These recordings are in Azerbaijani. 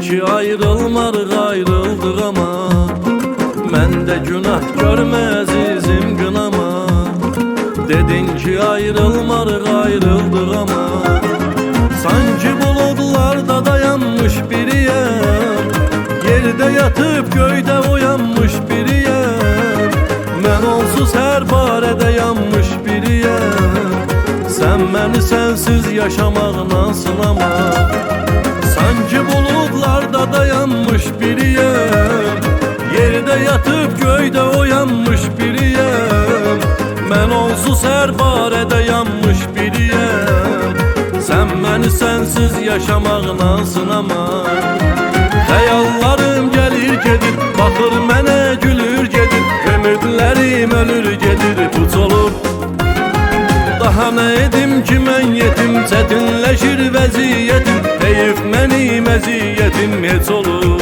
ki ayrılmarıq ayrıldıq ama məndə günah görmə əzizim qınama. Dedin ki ayrılmarıq ayrıldıq ama sanki buludlarda dayanmış biriyəm, yerdə yatıp göydə uyanmış biriyəm. Mən onsuz hər barədə yanmış biriyəm. Sən məni sənsiz yaşamaqla sınama. Sanki buludlarda dayanmış biriyəm, yerdə yatıp göydə uyanmış biriyəm. Mən onsuz hər barədə yanmış biriyəm. Sən məni sənsiz yaşamaqla sınama. Xəyallarım gəlir gedir, baxır mənə gülür gedir. Ümidlərim ölür gedir, puç olur. Daha nə edim ki mən yetim, çətinləşir vəziyyətim. Heyif mənim əziyyətim heç olur.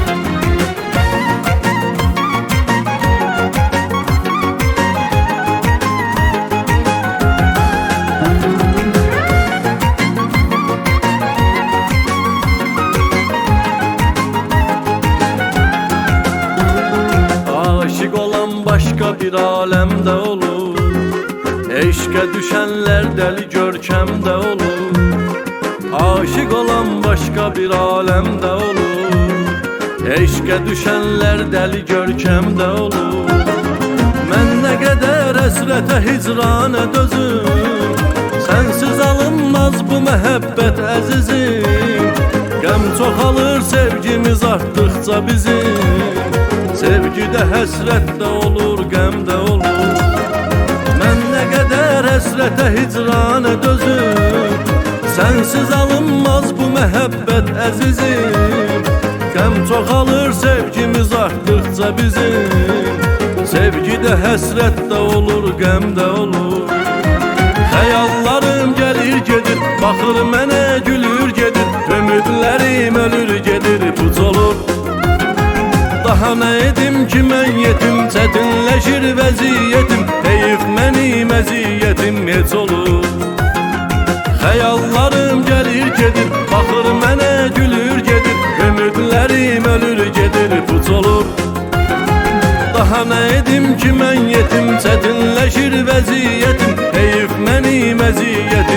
Aşık olan başqa bir aləmdə olur. Eşqə düşənlər dəli görkəmdə olur. Aşık olan başqa bir aləmdə olur. Eşqə düşənlər dəli görkəmdə olur. Mən nə qədər əsrətə hicranə dözüm, sənsiz alınmaz bu məhəbbət əzizim. Qəm çoxalır sevgimiz artdıqca bizim. Sevgidə həsrətdə olur, qəmdə olur. Mən nə qədər həsrətə hicranə dözüm, sənsiz alınmaz bu məhəbbət əzizim. Qəm çoxalır sevgimiz artdıqca bizim. Sevgidə həsrətdə olur, qəmdə olur. Xəyallarım gəlir gedir, baxır mənə gülür gedir. Ümidlərim ölür gedir, puç olur. Daha nə edim ki mən yetim, çətinləşir vəziyyətim. Heyif mənim əziyyətim heç olur. Xəyallarım gəlir gedir, baxır mənə gülür gedir. Ümidlərim ölür gedir, puç olur. Daha nə edim ki mən yetim, çətinləşir vəziyyətim. Heyif mənim əziyyətim